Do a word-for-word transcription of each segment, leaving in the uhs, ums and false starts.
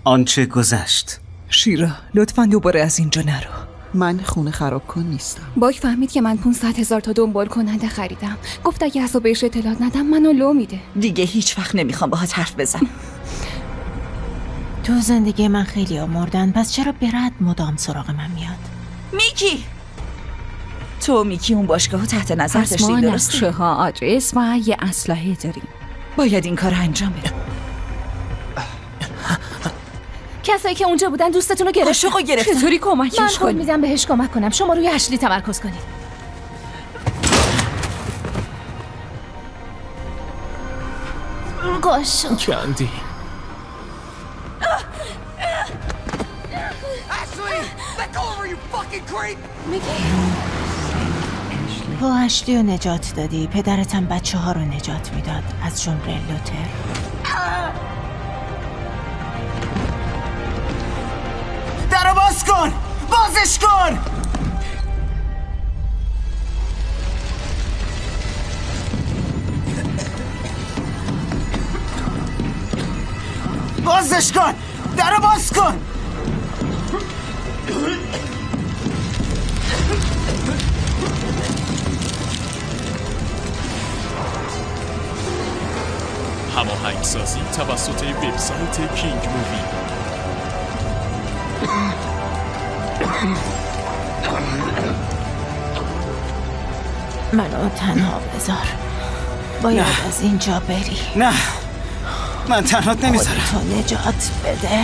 آنچه گذشت. شیرا لطفاً دوباره از اینجا نرو. من خونه خراب کن نیستم. باک فهمید که من پونصد هزار تا دنبال کننده خریدم. گفت اگه اصلا بهش اطلاعات ندم منو لو میده. دیگه هیچ وقت نمیخوام باهات حرف بزنم. تو زندگی من خیلی مردن، پس چرا برد مدام سراغ من میاد؟ میکی تو میکی اون باشگاهو تحت نظر داشتی، درسته؟ نقشه ها، آدرس و یه اسلحه داریم. باید این کار انجام بدم. کسایی که اونجا بودن دوستتون رو گرفتن. عاشقو گرفتن. چطوری کمکش من کنی؟ من میدم بهش کمک کنم. شما روی اشلی تمرکز کنید. گوشو کندی. تو اشلی رو نجات دادی، پدرتم بچه ها رو نجات میداد، از جمله لوتر. درو باز کن! بازش کن! بازش کن! درو باز کن! هماهنگسازی توسط وبسایت کینگ مووی. منو تنها بذار، باید نه. از اینجا بری. نه من تنهات نمیذارم. خودتو نجات بده.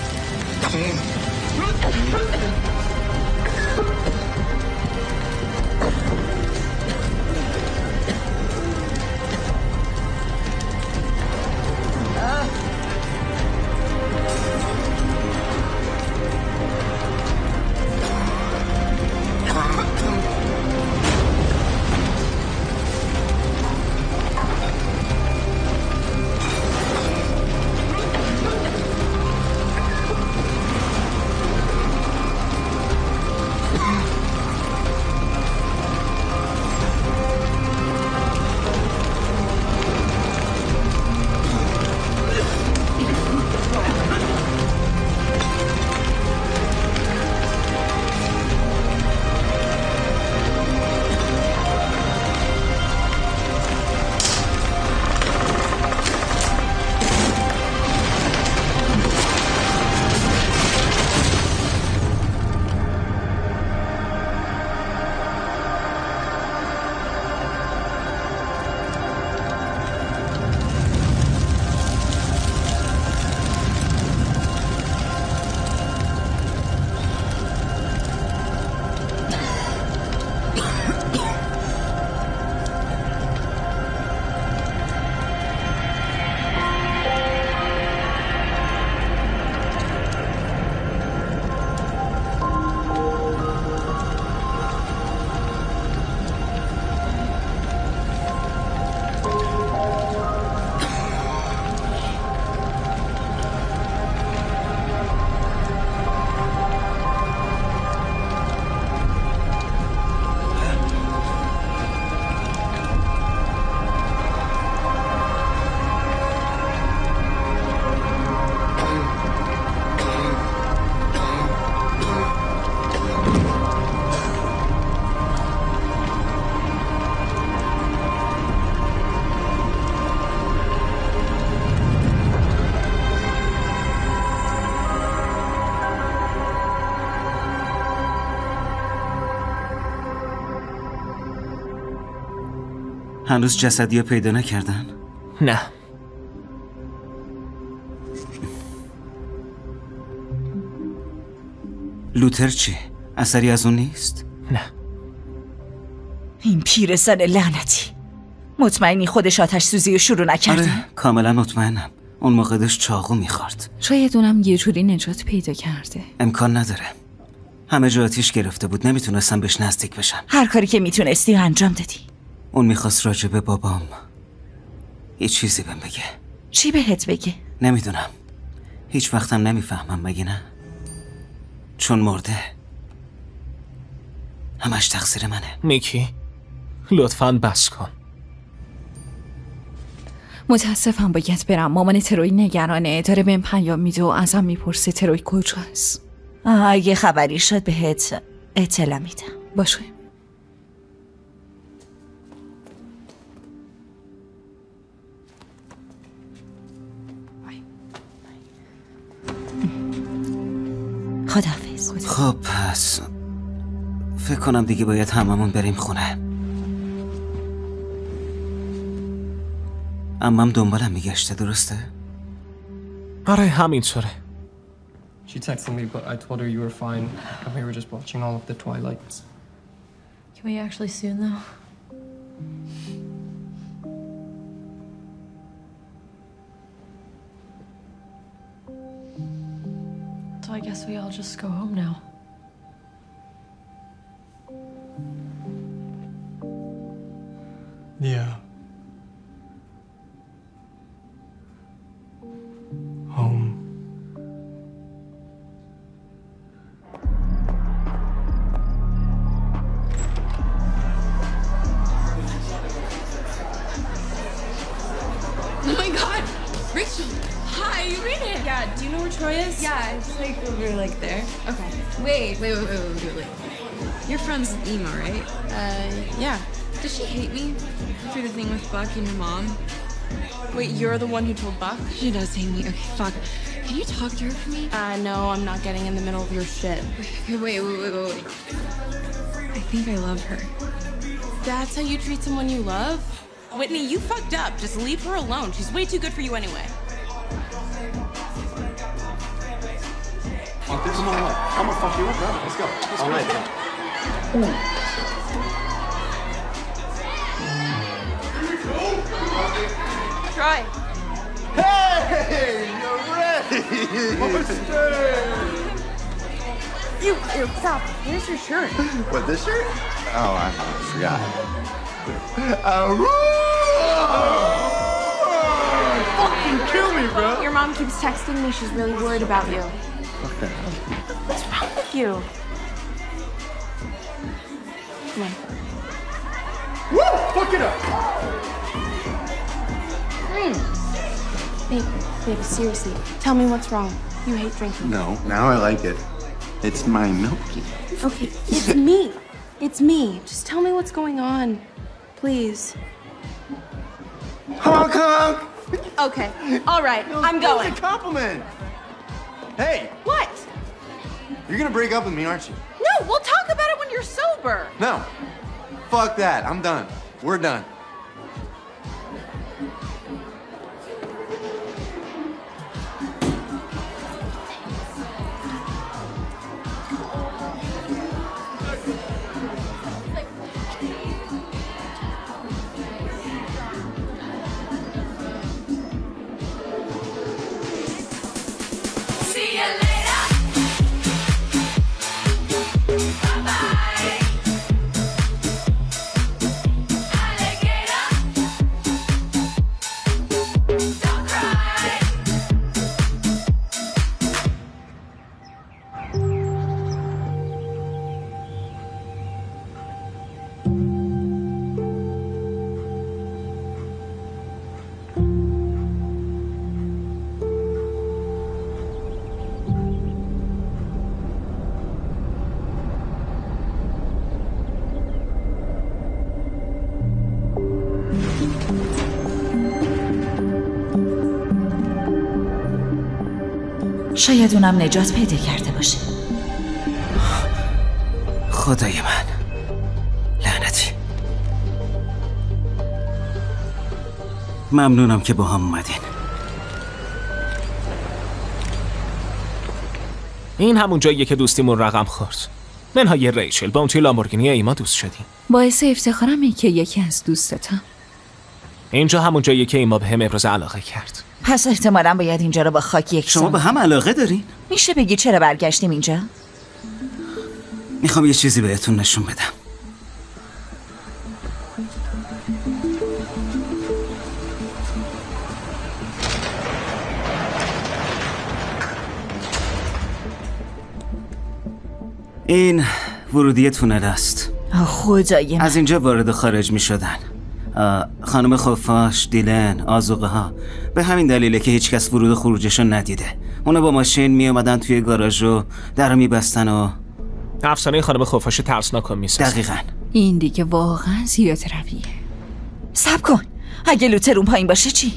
هنوز جسدی رو پیدا نکردن؟ نه. لوتر چی؟ اثری از اون نیست؟ نه. این پیرزن لعنتی مطمئنی خودش آتش سوزی رو شروع نکرده؟ آره کاملا مطمئنم. اون موقع داشت چاقو میخورد. شاید اونم یه جوری نجات پیدا کرده. امکان نداره. همه جا آتیش گرفته بود، نمیتونستم بهش نزدیک بشم. هر کاری که میتونستی انجام دادی. اون میخواست راجع به بابام یه چیزی بهم بگه. چی بهت بگه؟ نمیدونم. هیچ وقتم نمیفهمم، مگه نه؟ چون مرده. همش تقصیر منه. میکی لطفاً بس کن. متاسفم باید برم. مامان تروی نگرانه، داره بهم پیام میده و ازم میپرسه تروی کجاست. اگه خبری شد بهت اطلاع میدم. باشه. خداحافظ. خب پس فکر کنم دیگه باید هممون بریم خونه. امم دنبالم میگشته، درسته؟ آره همینطوره. She texted me, but I told her you were fine and we were just watching all of the Twilights. Can we actually soon, though? So I guess we all just go home now. Yeah. Home. Oh my god! Rachel! Hi, you made it! Yeah, do you know where Troy is? Yeah, it's like over like there. Okay. Wait, wait, wait, wait, wait, wait, wait. Your friend's emo, right? Uh, yeah. Does she hate me for the thing with Buck and your mom? Wait, you're the one who told Buck? She does hate me. Okay, fuck. Can you talk to her for me? Uh, no, I'm not getting in the middle of your shit. Wait, wait, wait, wait, wait, wait. I think I love her. That's how you treat someone you love? Whitney, you fucked up. Just leave her alone. She's way too good for you anyway. Fuck this. Come on, what? I'm gonna fuck you up, bro. Let's go. Let's All right, bro. Troy. Hey, you're ready. You, you, stop. Where's your shirt? What, this shirt? Oh, I, I forgot. Uh, fucking kill me, bro. Your mom keeps texting me. She's really worried about you. Okay. What's wrong with you? Come on. Woo! Fuck it up. Mm. Babe, babe, seriously, tell me what's wrong. You hate drinking. No, now I like it. It's my milky. Okay, it's me. It's me. Just tell me what's going on. Please. Honk honk! Okay, all right, I'm That was going. a compliment. Hey, What? you're gonna break up with me, aren't you? No, we'll talk about it when you're sober. No. Fuck that. I'm done. We're done. شاید اونم نجات پیدا کرده باشه. خدای من، لعنتی. ممنونم که با هم اومدین. این همون جاییه که دوستیمون رقم خورد. منهای ریچل با اون توی لامبورگینی ایما دوست شدیم. باعث افتخارمه که یکی از دوستتم. اینجا همون جاییه که ایما به هم ابراز علاقه کرد. پس احتمالاً باید اینجا رو با خاک یکسان. شما به هم علاقه دارین؟ میشه بگی چرا برگشتیم اینجا؟ میخوام یه چیزی بهتون نشون بدم. این ورودی تونل است. خدای من. از اینجا وارد و خارج می شدن. خانم خفاش، دیلن، آذوقه ها. به همین دلیله که هیچ کس ورود و خروجشون ندیده. اونا با ماشین می اومدن توی گاراژ و درو میبستن و افسانه خانم خفاش ترسناک میسازن. دقیقاً. این دیگه واقعا زیاد رویه. صبر کن، اگه لوتر اون پایین باشه چی؟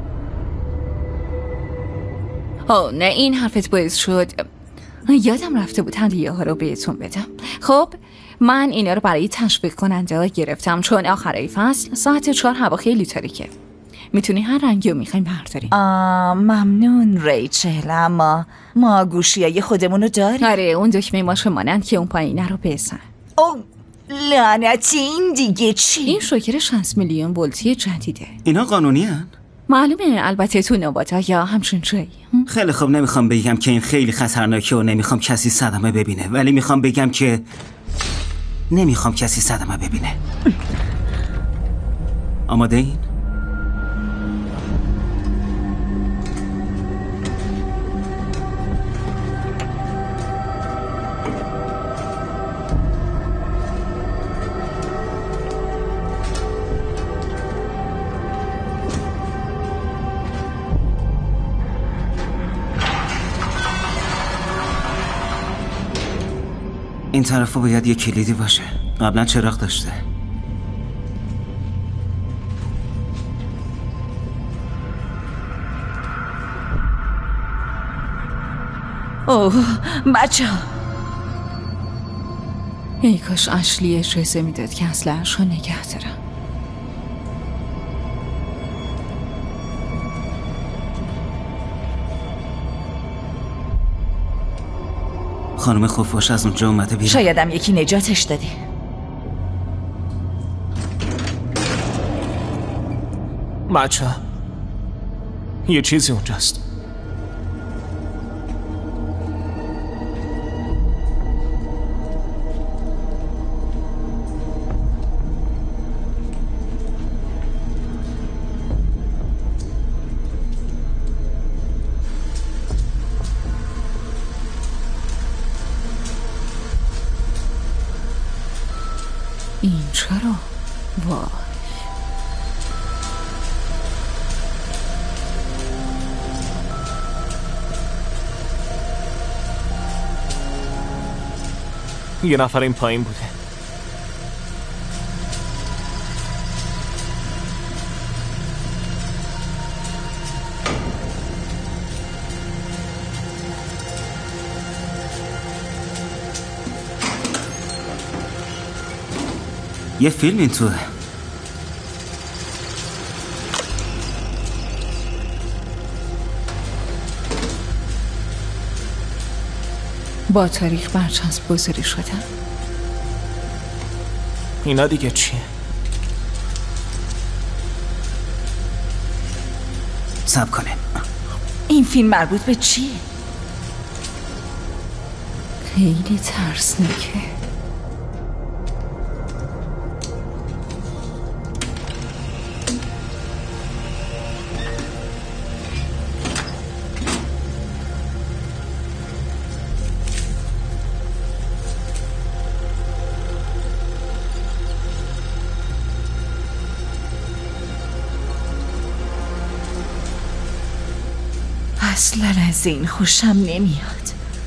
آه نه، این حرفت باعث شد یادم رفته بود هدیه ها رو بهتون بدم. خب من اینا رو برای تشویق کننده ها گرفتم، چون آخرای فصل ساعت چهار هوا خیلی تاریکه. میتونی هر رنگی رو میخوایم برداریم. آه ممنون ریچل، اما ما گوشیای خودمون رو داریم. آره اون دکمه ماشه مانند که اون پایینه رو بزن. اوه لعنتی، این دیگه چی؟ این شوکر شصت میلیون ولتی جدیده. اینا قانونی هن؟ معلومه، البته تو نوباتا یا همچون جایی. خیلی خوب، نمیخوام بگم که این خیلی خطرناکه و نمیخوام کسی صدمه ببینه، ولی میخوام بگم که نمیخوام کسی صدمه ببینه. آماده این؟ این طرفا باید یه کلیدی باشه. قبلا چراغ داشته. اوه بچه ها، ای کاش اشلی اجازه میداد که اسلحه‌اش رو نگه دارم. خانم خفاش از اونجا اومده بیرون. شایدم یکی نجاتش دادی. بچه یه چیزی اونجاست. این چرا؟ وای، یه نفر این پایین بوده. یه فیلم این توه. با تاریخ برچسب گذاری شدن. اینا دیگه چیه؟ صبر کنیم. این فیلم مربوط به چیه؟ خیلی ترسناکه. اصلا از این خوشم نمیاد.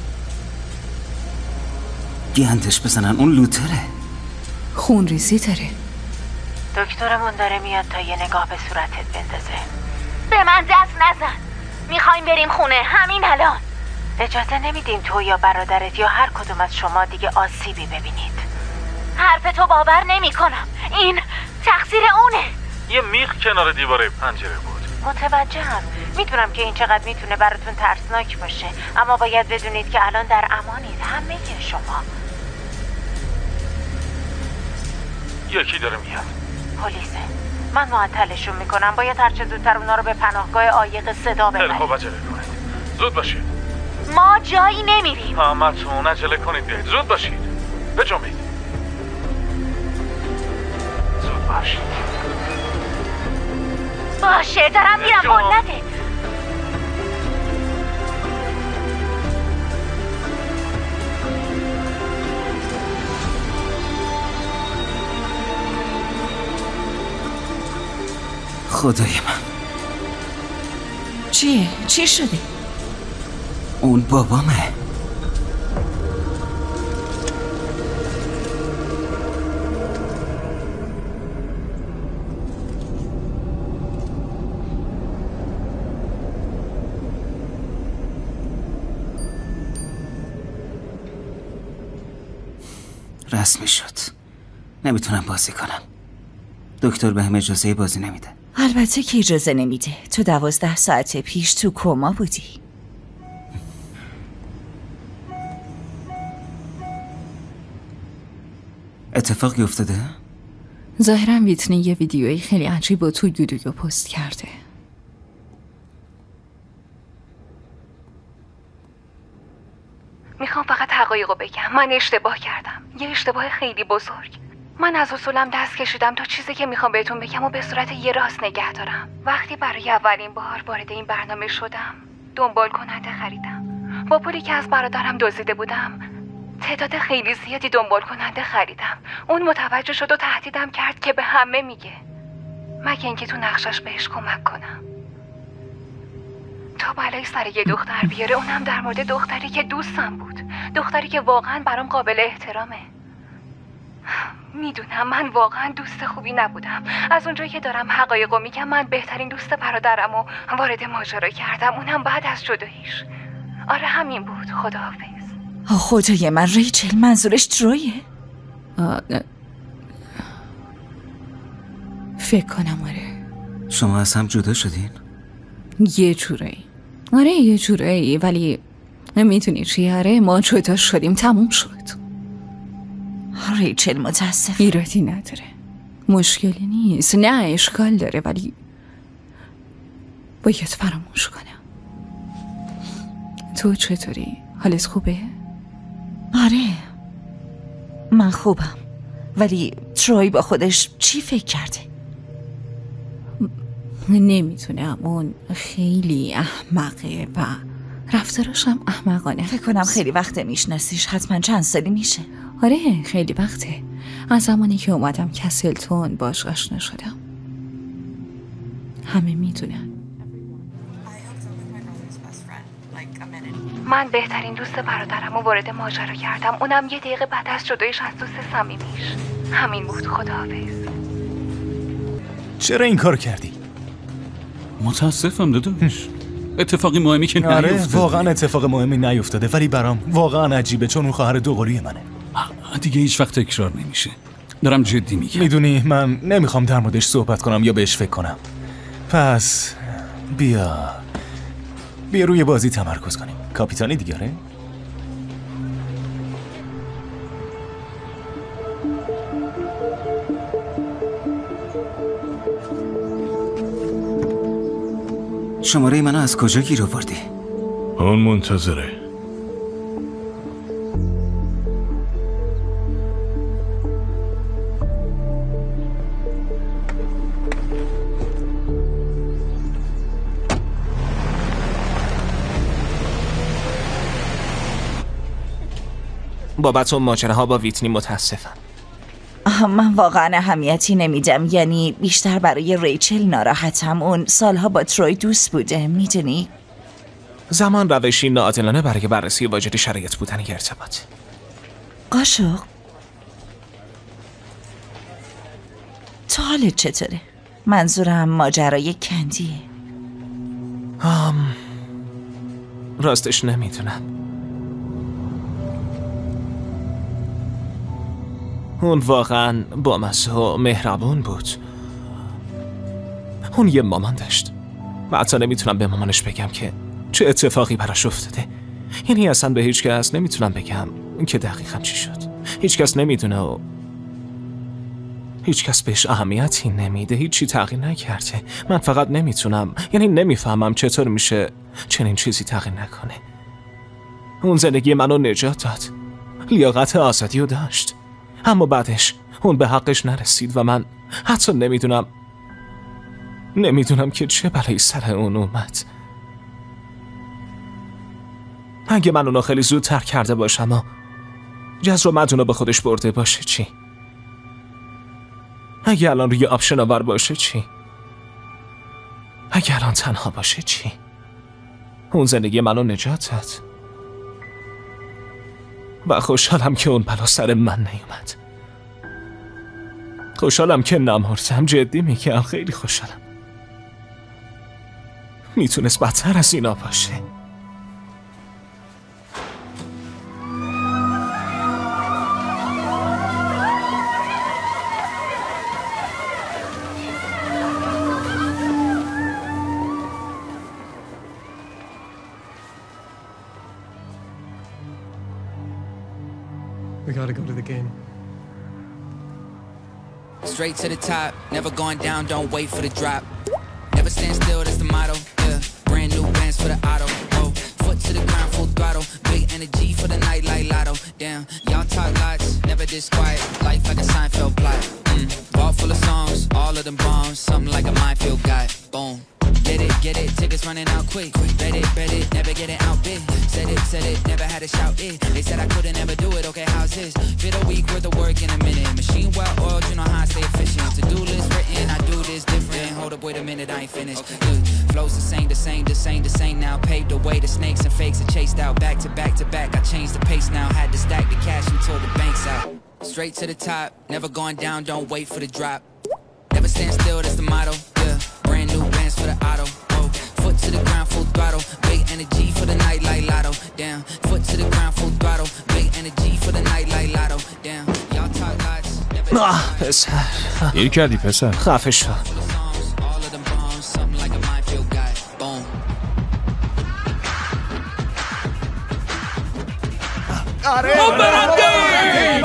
گندش بزنن، اون لوتره. خون ریزی داره. دکترمون داره میاد تا یه نگاه به صورتت بندازه. به من دست نزن، میخوایم بریم خونه همین الان. اجازه نمیدیم تو یا برادرت یا هر کدوم از شما دیگه آسیبی ببینید. حرف تو باور نمی کنم، این تقصیر اونه. یه میخ کنار دیواره پنجره بود. متوجهم، میدونم که این چقدر میتونه براتون ترسناک باشه، اما باید بدونید که الان در امانید، همه شما. یکی داره میاد. پلیسه. من معطلشون میکنم، باید هرچه زودتر اونا رو به پناهگاه عایق صدا ببرید. خب عجله کنید، زود باشید. ما جایی نمیریم. همتون عجله کنید، بیاید، زود باشید. بجنبید. زود باشید. باشه دارم میرم، هل نده. خدای من. چیه؟ چی شده؟ اون بابامه. رسمی شد. نمیتونم بازی کنم. دکتر به هم اجازه بازی نمیده. البته که اجازه نمیده. تو دوازده ساعت پیش تو کما بودی. اتفاقی افتاده؟ ظاهرا ویتنی یه ویدیوی خیلی عجیب و تو یوتیوب پست کرده. میخوام فقط حقایقو بگم. من اشتباه کردم. یه اشتباه خیلی بزرگ. من از اصولم دست کشیدم تا چیزی که میخوام بهتون بگم و به صورت یه راست نگه دارم. وقتی برای اولین بار وارد این برنامه شدم، دنبال کننده خریدم. با پولی که از برادرم دزدیده بودم، تعداد خیلی زیادی دنبال کننده خریدم. اون متوجه شد و تهدیدم کرد که به همه میگه، مگه اینکه تو نقشش بهش کمک کنم. تا بلای سر یه دختر بیاره، اونم در مورد دختری که دوستم بود، دختری که واقعا برام قابل احترامه. میدونم من واقعا دوست خوبی نبودم. از اونجایی که دارم حقایقو میگم، من بهترین دوست برادرم و وارد ماجرا کردم، اونم بعد از جداییش. آره همین بود. خداحافظ. خدای من، ریچل منظورش ترویه؟ فکر کنم آره. شما از هم جدا شدین؟ یه جورایی. آره یه جورایی، ولی میتونی چی؟ آره ما جدا شدیم، تموم شد. ریچل متاسفم. ایرادی نداره، مشکلی نیست. نه اشکال داره، ولی باید فراموش کنم. تو چطوری؟ حالت خوبه؟ آره من خوبم، ولی تروی با خودش چی فکر کرده؟ نمیتونم، اون خیلی احمقه و رفتارش هم احمقانه. فکر کنم خیلی وقته میشناسیش. حتما چند سالی میشه؟ آره خیلی وقته، از زمانی که اومدم کسلتون باش آشنا شدم. همه میدونن. من بهترین دوست برادرم رو وارد ماجرا کردم، اونم یه دقیقه بعد از جدایش از دوست صمیمیش. همین بود. خداحافظ. چرا این کار کردی؟ متاسفم داداش. اتفاقی مهمی که نیفتاده. آره واقعا اتفاق مهمی نیفتاده، ولی برام واقعا عجیبه چون اون خواهر دوقلوی منه. دیگه هیچ وقت تکرار نمیشه. دارم جدی میگم. میدونی من نمیخوام در موردش صحبت کنم یا بهش فکر کنم. پس بیا بیا روی بازی تمرکز کنیم. کاپیتانی دیگره؟ شماره منو از کجا گیر آوردی؟ اون منتظره. بابت اون ماجراها با ویتنی متاسفم. من واقعا اهمیتی نمیدم، یعنی بیشتر برای ریچل ناراحتم. اون سالها با تروی دوست بوده، میدونی؟ زمان روشی ناعادلانه برای بررسی واجد شرایط بودن یه ارتباط. قاشق تو حالت چطوره؟ منظورم ماجرای کندیه. آم راستش نمیدونم. اون واقعا بامزه و مهربون بود. اون یه مامان داشت و حتی نمیتونم به مامانش بگم که چه اتفاقی براش افتاده. یعنی اصلا به هیچ کس نمیتونم بگم که دقیقا چی شد. هیچ کس نمیدونه و هیچ کس بهش اهمیتی نمیده. هیچی تغییر نکرده. من فقط نمیتونم، یعنی نمیفهمم چطور میشه چنین چیزی تغییر نکنه. اون زندگی منو نجات داد، لیاقت آزادی رو داشت، اما بعدش اون به حقش نرسید و من حتی نمیدونم نمیدونم که چه بلایی سر اون اومد. اگه من اونو خیلی زود ترک کرده باشم و جذر و مدونو به خودش برده باشه چی؟ اگه الان روی آب شناور باشه چی؟ اگه الان تنها باشه چی؟ اون زندگی منو نجات داد و خوشحالم که اون بلا سر من نیومد. خوشحالم که نمردم. جدی میگم خیلی خوشحالم. میتونست بدتر از اینا باشه. We gotta go to the game. Straight to the top, never going down, don't wait for the drop. Never stand still, that's the motto. Yeah, brand new bands for the auto. Oh, foot to the ground, full throttle. Big energy for the night like lotto. Damn, y'all talk lots, never this quiet. Life like a Seinfeld plot. Mm, ball full of songs, all of them bombs. Something like a minefield guy. Boom. Get it, get it, tickets running out quick. Bet it, bet it, never get it out big. Said it, said it, never had to shout it. They said I couldn't ever do it, okay, how's this? Fit a week worth of work in a minute. Machine well oiled, you know how I stay efficient. To-do list written, I do this different. Hold up, wait a minute, I ain't finished. Look, flows the same, the same, the same, the same now. Paved the way, the snakes and fakes are chased out. Back to back to back, I changed the pace now. Had to stack the cash until the bank's out. Straight to the top, never going down, don't wait for the drop. Never stand still, that's the motto. Yeah, brand new bands for the auto. Oh, foot to the ground, full throttle. Big energy for the night like lotto. Damn, foot to the ground, full throttle. Big energy for the night like lotto. Damn, y'all talk lots. آه پسر دیر کردی پسر. خفه شو. آره ما برنده‌ایم.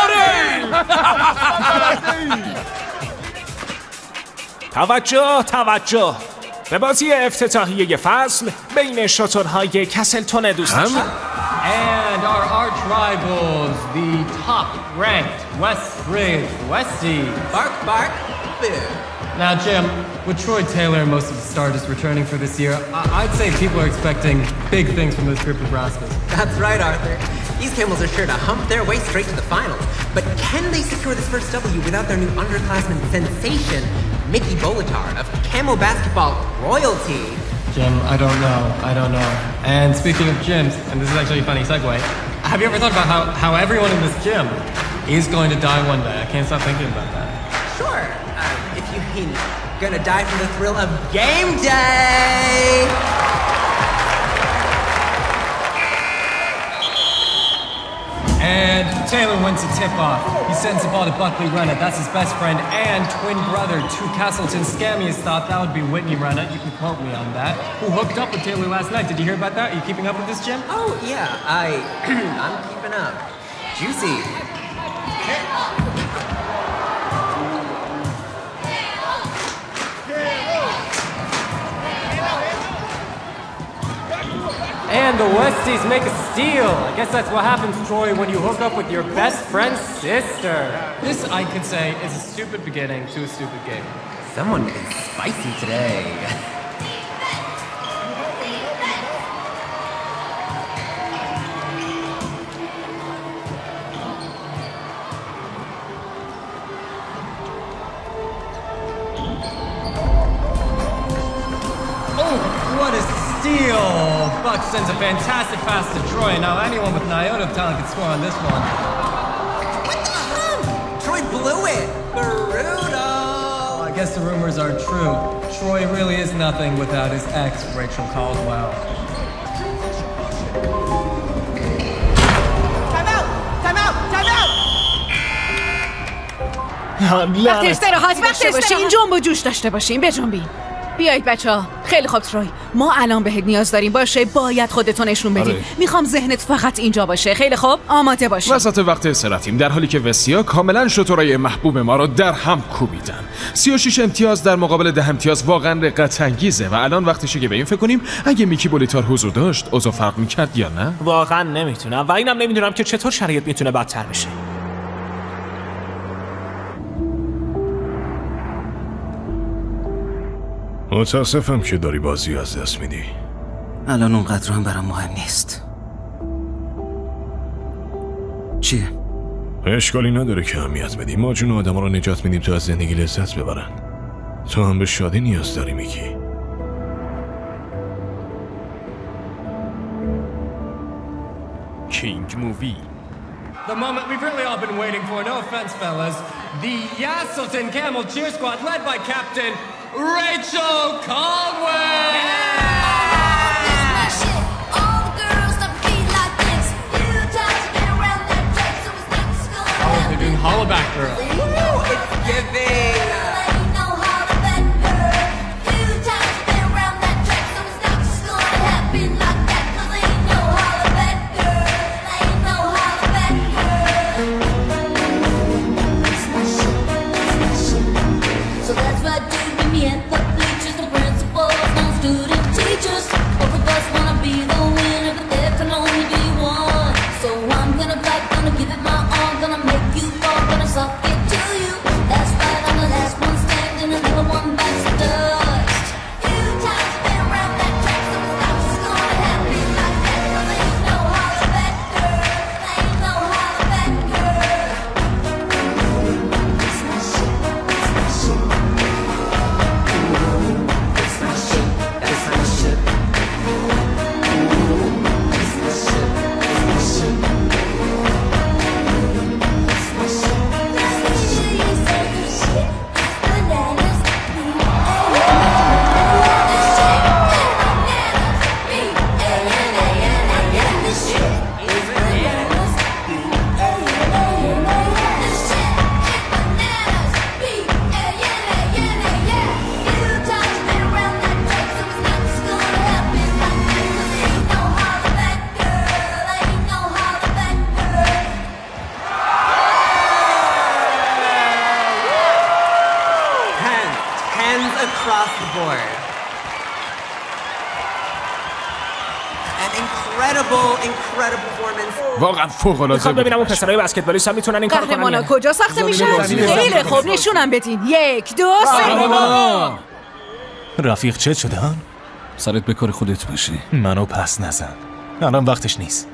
توجه توجه به بازی افتتاحیه فصل بین شترهای کسلتون دوستان. And our arch rivals, the top-ranked Westridge Westies. Bark, bark, boo. Now, Jim, with Troy Taylor and most of the Stardust returning for this year, I- I'd say people are expecting big things from this group of rascals. That's right, Arthur. These camels are sure to hump their way straight to the finals. But can they secure this first W without their new underclassman sensation, Mickey Bolitar of Camel Basketball royalty? Jim, I don't know. I don't know. And speaking of gyms, and this is actually a funny segue, have you ever thought about how, how everyone in this gym is going to die one day? I can't stop thinking about that. Sure. Uh, if you mean gonna die from the thrill of game day! And Taylor wins a tip-off. He sends the ball to Buckley Renna. That's his best friend and twin brother. Two Castleton scammies thought that would be Whitney Renna. You can quote me on that. Who hooked up with Taylor last night. Did you hear about that? Are you keeping up with this, Jim? Oh, yeah. I... I'm keeping up. Juicy. And the Westies make a steal. I guess that's what happens, Troy, when you hook up with your best friend's sister. This, I could say, is a stupid beginning to a stupid game. Someone is spicy today. Oh, what a steal! Buck sends a fantastic pass to Troy. Now anyone with an iota of talent can score on this one. What the hell? Troy blew it! Brutal! I guess the rumors are true. Troy really is nothing without his ex, Rachel Caldwell. Time out! Time out! Time out! وقتی استراحت داشته باشین جنب و جوش داشته باشین بجنبین. بیایید بچه ها. خیلی خوب تروی، ما الان بهت نیاز داریم. باشه باید خودتو نشون بدی. آره. میخوام ذهنت فقط اینجا باشه. خیلی خوب آماده باشی. وسط وقت استراحتیم در حالی که وسیا کاملا شترای محبوب ما رو در هم کوبیدن. سی و شش امتیاز در مقابل ده امتیاز واقعا رقت انگیزه و الان وقتشه که به این فکر کنیم اگه میکی بولیتار حضور داشت اوضاع فرق میکرد یا نه. واقعا نمیتونم و اینم نمیدونم که چطور شرایط میتونه بدتر بشه. متاسفم که داری بازی از دست میدی. الان اونقدر هم برام مهم نیست. چیه؟ اشکالی نداره که اهمیت بدی. ما جون آدم رو نجات میدیم تا از زندگی لذت ببرن. تو هم به شادی نیاز داری میگی. کینگ مووی. The moment we've really all been waiting for, no offense, fellas. The Yasselton Camel Cheer Squad, led by Captain Rachel Caldwell! Oh, they're doing Hollaback Girl. Woo, it's giving! Across the board. An incredible, incredible performance. واقعا فوق العاده میخوام ببینم اون پسرای بسکتبالیست هم میتونن این کارو کنن. قهرمانا کجا ساخته میشن؟ خیلی خوب نشونم بدین. یک، دو، سه. رفیق چه شده ها؟ سرت به کار خودت باشی. منو پس نزن. الان وقتش نیست.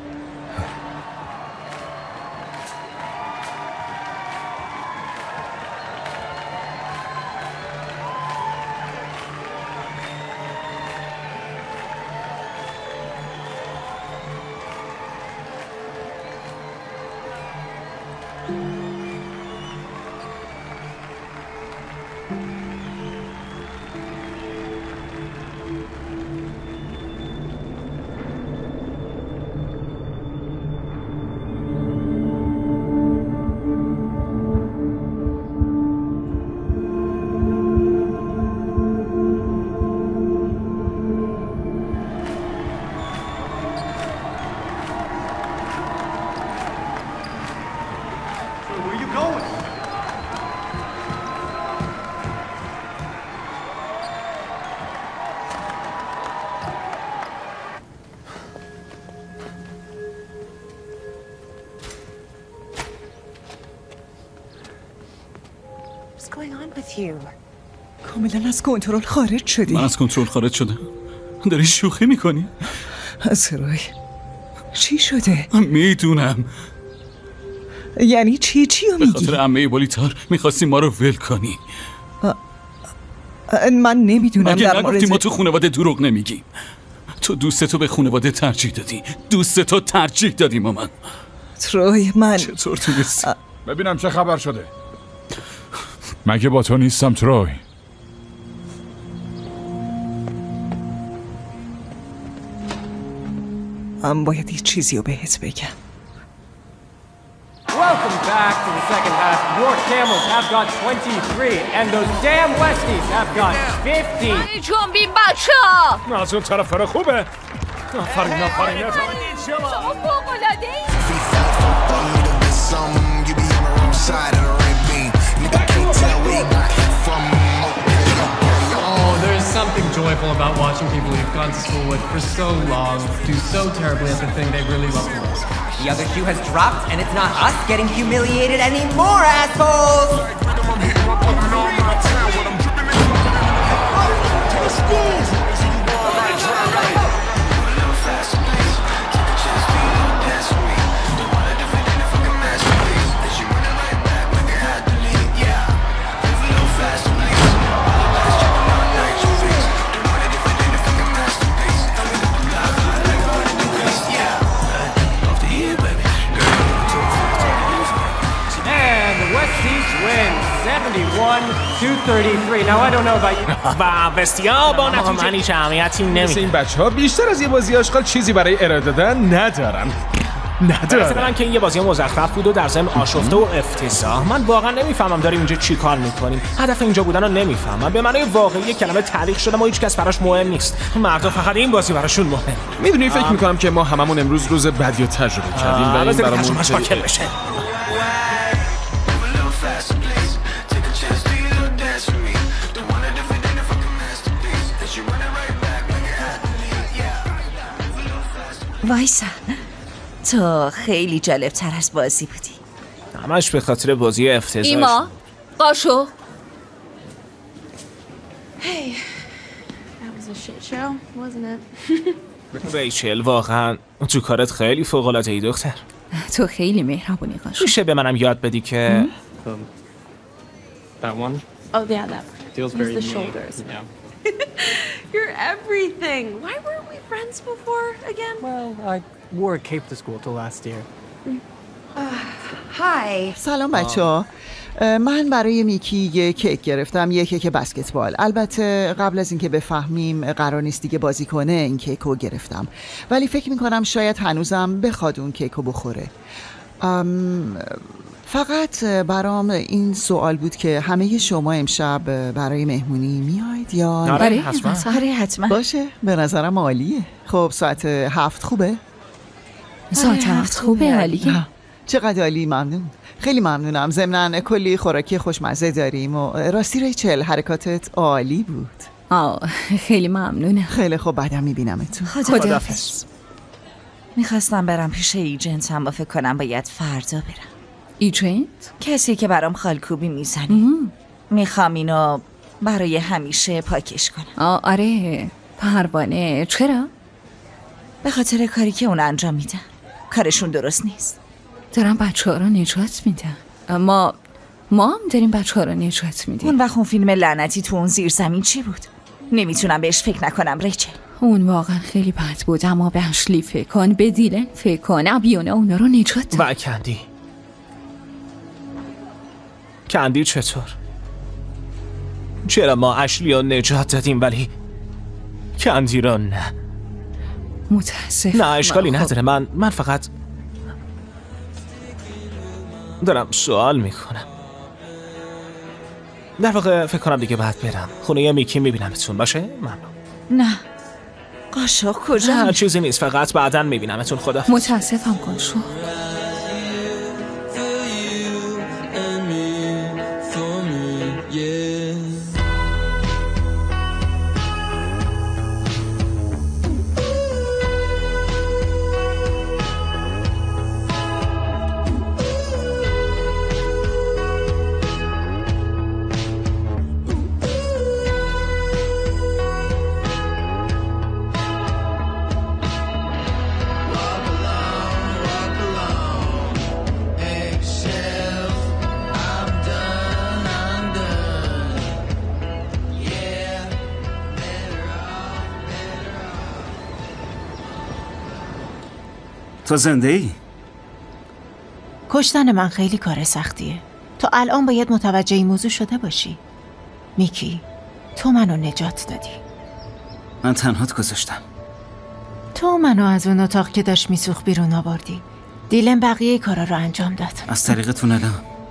کاملا از کنترل خارج شدی. من از کنترل خارج شدم. داری شوخی میکنی؟ سرای چی شده؟ میدونم. یعنی چی چی رو میگی؟ به خاطر عمه بولیتار میخواستی ما رو ول کنی. من نمیدونم مگه در مورد نگفتی ما تو خانواده دروغ نمیگیم؟ تو دوستتو به خانواده ترجیح دادی. دوستتو ترجیح دادی مامان. تروی من چطور تونستی؟ ببینم چه خبر شده. مگه با تو نیستم تروی؟ من باید یه چیزی رو بهت بگم. Welcome back to the second half. Your camels have got twenty-three, and those damn Westies have got fifty. جنبین بچه‌ها. نه از اون طرف خوبه. آفرین آفرین. شما فوق‌العاده‌اید. Oh, there's something joyful about watching people you've gone to school with for so long do so terribly at the thing they really love the most. The other shoe has dropped, and it's not us getting humiliated anymore, assholes! Here, thirty-three. Now I don't know about you. و وستیا با نتیجه من هیچ اهمیتی نمیده. این بچه ها بیشتر از یه بازی آشغال چیزی برای ارائه دادن ندارن. ندارن. من که این یه بازی مزخرف بود و در ضمن آشفته و افتضاح. من واقعا نمیفهمم داریم اینجا چی کار میکنیم. هدف اینجا بودن رو نمیفهمم. به معنای واقعی کلمه تعلیق شدم و هیچ کس براش مهم نیست. مردا فقط این بازی براشون مهم. میدونی فکر میکنم که ما هممون امروز روز بدی رو تجربه کردیم و این برامون مشکل بشه. وایسا، تو خیلی جالب تر از بازی بودی. همش به خاطر بازی افتضاحش. ایما قاشو. Hey, that was a shit show, wasn't it? ریچل واقعا تو کارت خیلی فوق العاده ای دختر. تو خیلی مهربونی قاشو. میشه به منم یاد بدی که That one? Oh yeah, that one. Feels Use very the neat. shoulders. Yeah. You're everything. Why weren't we friends before again? Well, I wore a cape to school till last year. های سلام بچه ها. من برای میکی یه کیک گرفتم، یه کیک بسکتبال. البته قبل از اینکه بفهمیم قرار نیست دیگه بازی کنه این کیک رو گرفتم، ولی فکر میکنم شاید هنوزم بخواد اون کیک رو بخوره. فقط برام این سوال بود که همه شما امشب برای مهمونی میاید یا آره حتما. آره حتما. باشه، به نظرم عالیه. خب ساعت هفت خوبه؟ ساعت هفت خوبه، عالیه. چقدر عالی، ممنون. خیلی ممنونم. ضمناً کلی خوراکی خوشمزه داریم و راستی ریچل حرکاتت عالی بود. آه خیلی ممنونه. خیلی خوب، بعدم میبینمتون. خداحافظ. میخواستم برم پیش ایجنت هم و فکر کنم باید فردا برم. ایجنت؟ کسی که برام خالکوبی میزنه. میخوام اینو برای همیشه پاکش کنم. آه آره پروانه. چرا؟ به خاطر کاری که اون انجام میدن. کارشون درست نیست. دارم بچه ها رو نجات میدن. ما ما هم داریم بچه ها رو نجات میدیم. اون وقت اون فیلم لعنتی تو اون زیر زمین چی بود؟ نمیتونم بهش فکر نکنم ریچل. اون واقعا خیلی بد بود، اما به اشلی فکر کن، به دیلن فکر کن، ابیونه اونا رو نجات و کندی کندی چطور؟ چرا ما اشلی رو نجات دادیم ولی کندی رو نه؟ متاسف. نه اشکالی نداره. من من فقط دارم سوال میکنم. در واقع فکر کنم دیگه باید برم خونه یه میکی. میبینمتون. باشه؟ ممنون. نه قاشق کجا؟ نه چیزی نیست، فقط بعداً میبینمتون. خدا. متاسفم قاشق. تو زنده ای؟ کشتن من خیلی کار سختیه. تو الان باید متوجه این موضوع شده باشی. میکی، تو منو نجات دادی. من تنهات گذاشتم. تو منو از اون اتاق که داشت میسوخت بیرون آوردی. دیلن بقیه کارا رو انجام داد. از طریق تونلا.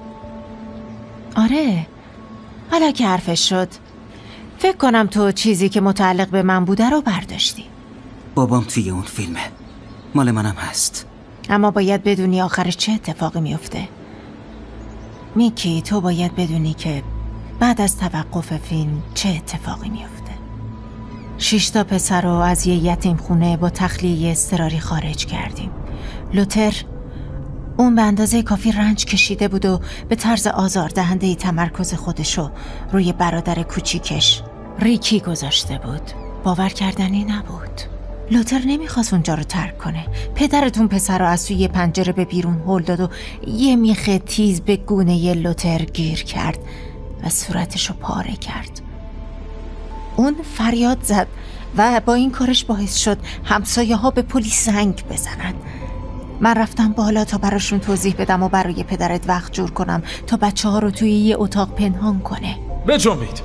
آره. حالا که حرفش شد، فکر کنم تو چیزی که متعلق به من بوده رو برداشتی. بابام توی اون فیلمه. مال منم هست. اما باید بدونی آخرش چه اتفاقی میفته. میکی، تو باید بدونی که بعد از توقف فیلم چه اتفاقی میفته. شش تا پسر رو از یه یتیم خونه با تخلیه اضطراری خارج کردیم. لوتر اون به اندازه کافی رنج کشیده بود و به طرز آزاردهنده‌ای تمرکز خودشو روی برادر کوچیکش ریکی گذاشته بود. باور کردنی نبود. لوتر نمیخواست اونجا رو ترک کنه. پدرتون پسر رو از توی یه پنجره به بیرون هل داد و یه میخ تیز به گونه ی لوتر گیر کرد و صورتشو پاره کرد. اون فریاد زد و با این کارش باعث شد همسایه ها به پلیس زنگ بزنن. من رفتم بالا تا براشون توضیح بدم و برای پدرت وقت جور کنم تا بچه ها رو توی یه اتاق پنهان کنه. بجنبید.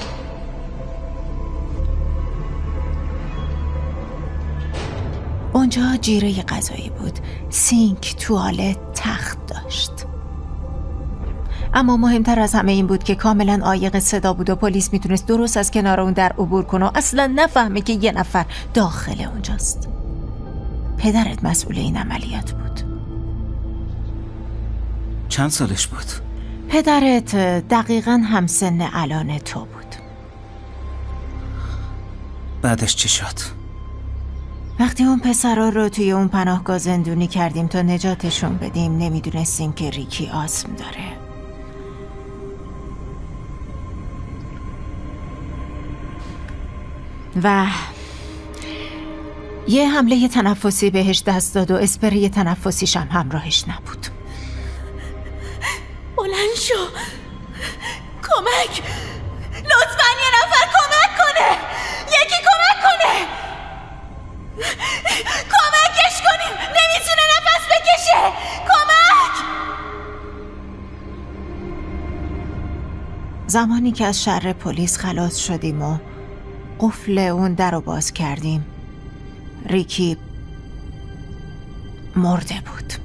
اونجا جیره غذایی بود، سینک، توالت، تخت داشت. اما مهمتر از همه این بود که کاملا عایق صدا بود و پلیس میتونست درست از کنار اون در عبور کنه و اصلا نفهمه که یه نفر داخل اونجاست. پدرت مسئول این عملیات بود. چند سالش بود؟ پدرت دقیقاً همسن الان تو بود. بعدش چی شد؟ وقتی اون پسرا رو توی اون پناهگاه زندونی کردیم تا نجاتشون بدیم نمیدونستیم که ریکی آسم داره. و یه حمله تنفسی بهش دست داد و اسپری تنفسیش هم همراهش نبود. بلند شو، کمک، لطفاً یه نفر کمک کنه، یکی کمک کنه، کمکش کنیم، نمیتونه نفس بکشه، کمک. زمانی که از شر پلیس خلاص شدیم و قفل اون در رو باز کردیم، ریکی مرده بود.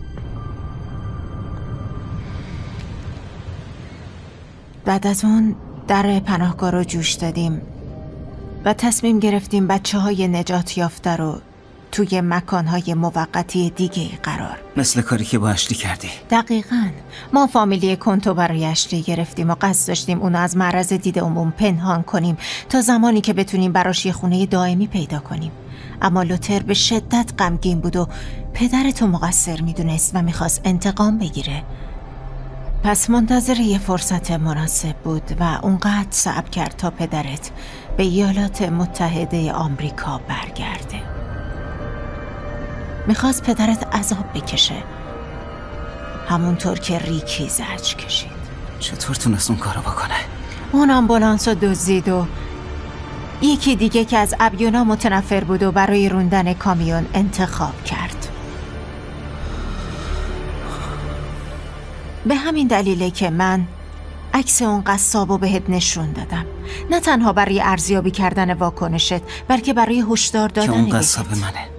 بعد از اون در پناهگاه رو جوش دادیم و تصمیم گرفتیم بچه های نجات یافته رو توی مکانهای موقتی دیگه قرار. مثل کاری که با اشلی کردی. دقیقاً. ما فامیلی کنتو برای اشلی گرفتیم و قصد داشتیم اونو از معرض دید عموم پنهان کنیم تا زمانی که بتونیم براش یه خونه دائمی پیدا کنیم. اما لوتر به شدت غمگین بود و پدرتو مقصر میدونست و میخواست انتقام بگیره. پس منتظر یه فرصت مناسب بود و اونقدر صبر کرد تا پدرت به ایالات متحده آمریکا برگرده. میخواست پدرت عذاب بکشه، همونطور که ریکی زجر کشید. چطور تونست اون کارو بکنه؟ اون آمبولانس رو دزدید و یکی دیگه که از ابیونا متنفر بود و برای روندن کامیون انتخاب کرد. به همین دلیله که من عکس اون قصابو بهت نشون دادم، نه تنها برای ارزیابی کردن واکنشت بلکه برای هشدار دادن که اون قصاب منه.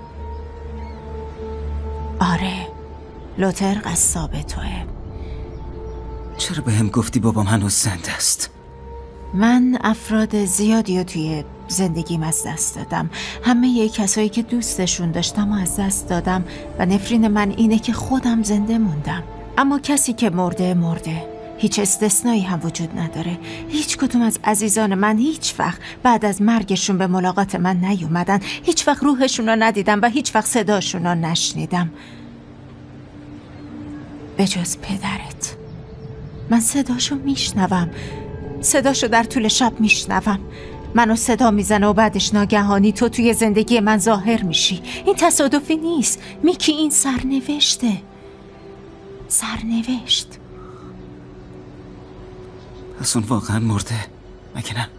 آره، لوتر قصاب توه. چرا به هم گفتی بابام هنوز زنده است؟ من افراد زیادی رو توی زندگیم از دست دادم. همه یه کسایی که دوستشون داشتم و از دست دادم و نفرین من اینه که خودم زنده موندم. اما کسی که مرده مرده، هیچ استثنایی هم وجود نداره. هیچ کدوم از عزیزان من هیچ وقت بعد از مرگشون به ملاقات من نیومدن، هیچ وقت روحشون رو ندیدم و هیچ وقت صداشون رو نشنیدم به جز پدرت. من صداشو میشنوم، صداشو در طول شب میشنوم. منو صدا میزنه و بعدش ناگهانی تو توی زندگی من ظاهر میشی. این تصادفی نیست میکی، این سرنوشته. سرنوشت. پس اون واقعا مرده مگه نه؟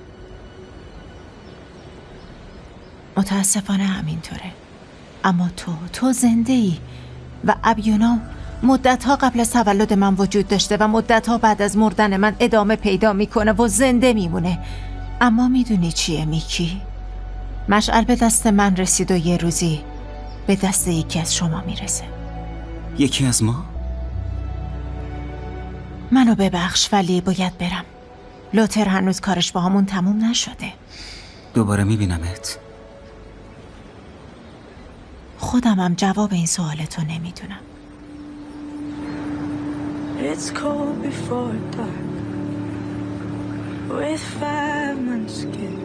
متاسفانه همینطوره. اما تو تو زنده ای و ابیونا مدتها قبل از تولد من وجود داشته و مدتها بعد از مردن من ادامه پیدا میکنه و زنده میمونه. اما میدونی چیه میکی؟ مشعل به دست من رسید و یه روزی به دست یکی از شما میرسه. یکی از ما؟ منو ببخش ولی باید برم. لوتر هنوز کارش با همون تموم نشده. دوباره میبینمت. خودمم جواب این سوالتو نمیدونم. It's cold before dark with five months kid.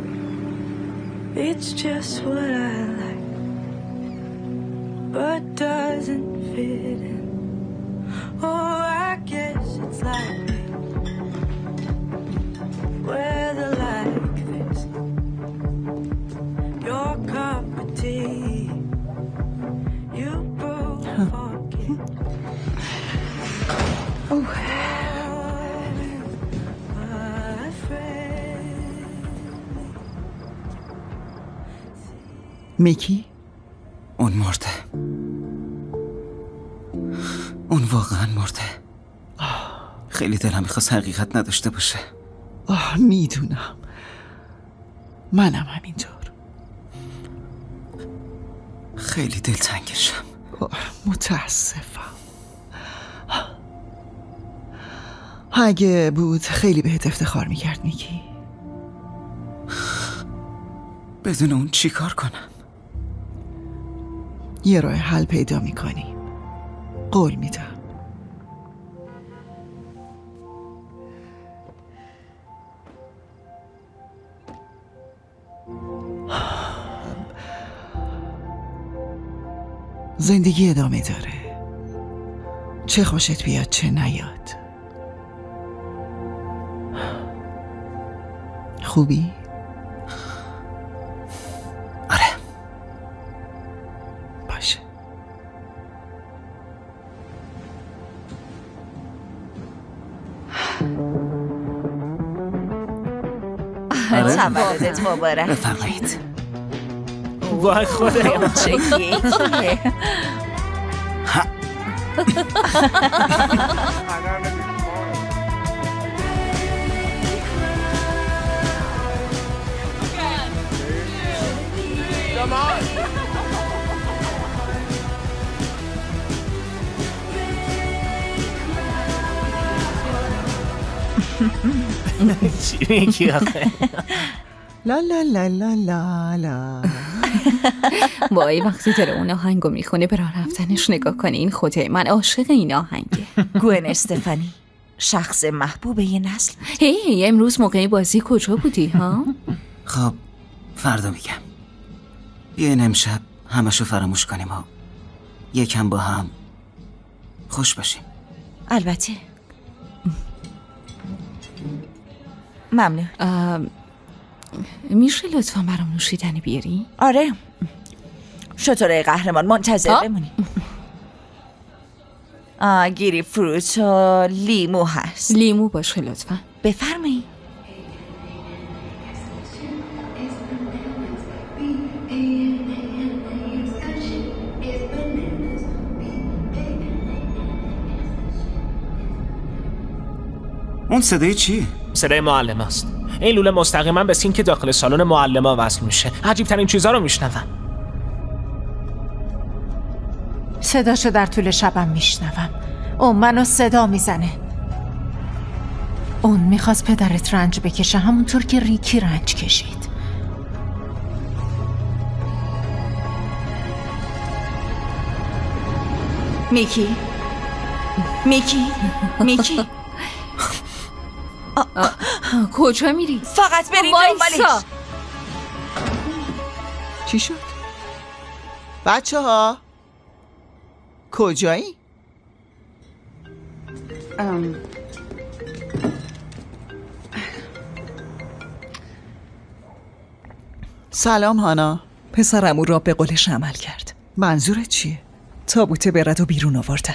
It's just what I like but doesn't fit in. Oh, I guess it's like me. Weather like this, your cup of tea, you broke forget. Oh. میکی؟ اون مرده. اون واقعا مرده. خیلی دلم میخواست حقیقت نداشته باشه. آه میدونم، منم همینطور. خیلی دلتنگشم. متاسفم. اگه بود خیلی بهت افتخار میکرد میکی. بدون اون چی کار کنم؟ یه راه حل پیدا میکنیم، قول میدم. زندگی ادامه داره، چه خوشت بیاد چه نیاد. خوبی؟ آره. باشه. آره. تولدت مبارک. بفرمایید. وای خدایا چه کیکیه. چی میگی آخه؟ لا لا لا لا لا لا. وای وقتی داره اون آهنگو میخونه به راه رفتنش نگاه کنی. این خوده من عاشق این آهنگه. گوئن استفانی، شخص محبوب یه نسل. هی امروز موقع بازی کجا بودی ها؟ خب فردا میگم. بیاین امشب همشو فراموش کنیم و یکم با هم خوش باشیم. البته. ممنون. میشه لطفا برام نوشیدنی بیاری؟ آره. شطوره قهرمان منتظر بمونی. آه گیری فروت و لیمو هست. لیمو باشه لطفا. بفرمایی. اون صدای چیه؟ صدای معلم است. این لوله مستقیما به سینک داخل سالن معلم‌ها وصل میشه. عجیب ترین چیزا رو میشنوم. صداشو در طول شبم میشنوم. اون منو صدا میزنه. اون میخواست پدرت رنج بکشه همونطور که ریکی رنج کشید. میکی میکی میکی کجا میری؟ فقط برید دنبالش. چی شد؟ بچه ها کجایی؟ ام سلام هانا. پسرم او را به قولش عمل کرد. منظورت چیه؟ تابوت برد و بیرون آوردن.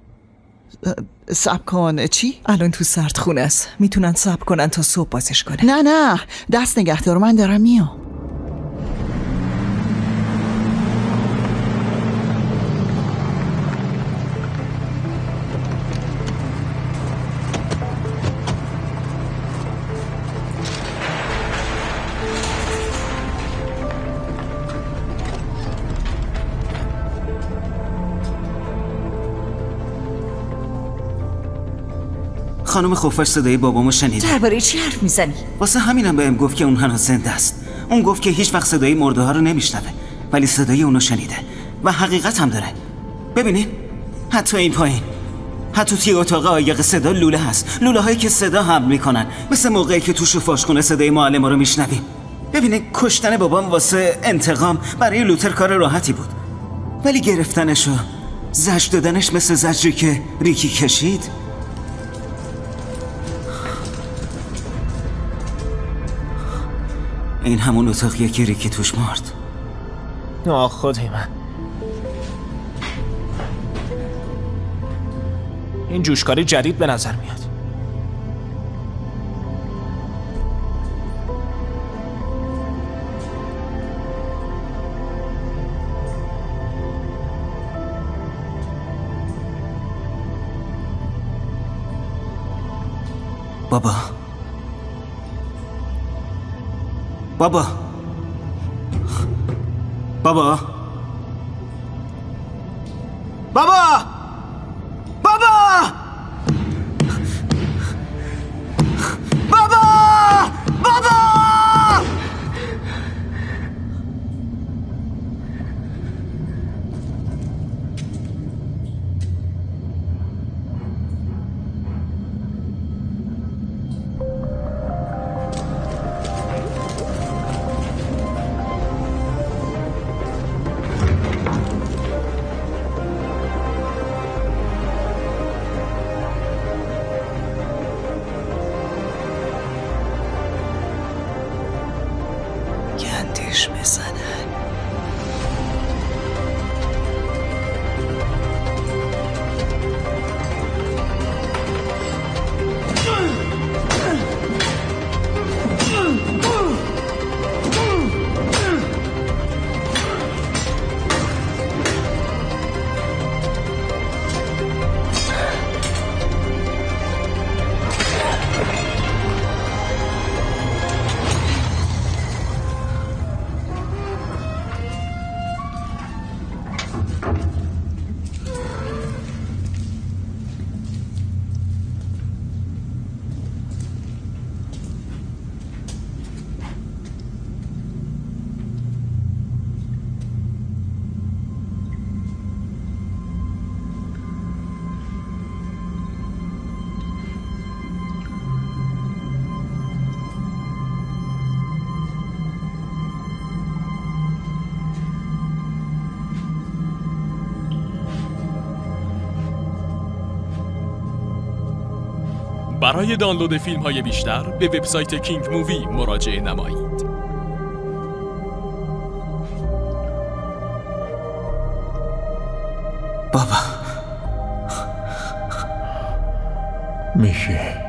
صبر کن. چی؟ الان تو سردخونه است. میتونن صبر کنن تا صبح بازش کنه. نه نه دست نگه دار، من دارم میام. خانم خفاش صدای بابامو شنیده. درباره چی حرف میزنی؟ واسه همینم بهم گفت که اون هنوز زنده است. اون گفت که هیچ وقت صدای مرده ها رو نمیشنوه، ولی صدای اونو شنیده و حقیقت هم داره. ببینین حتی این پایین، حتی توی اتاق عایق صدا لوله هست. لوله هایی که صدا حمل میکنن، مثل موقعی که تو شوفاشخونه صدای معلم رو میشنویم. ببینین کشتن بابام واسه انتقام برای لوتر کار راحتی بود، ولی گرفتنش و زجر دادنش مثل زجری که ریکی کشید. این همون اتاقیه که ریکی توش مرد. آه خدای من، این جوشکاری جدید به نظر میاد. بابا بابا بابا بابا بابا بابا بابا گندش بزنن. برای دانلود فیلم های بیشتر به وبسایت کینگ مووی مراجعه نمایید. بابا میکی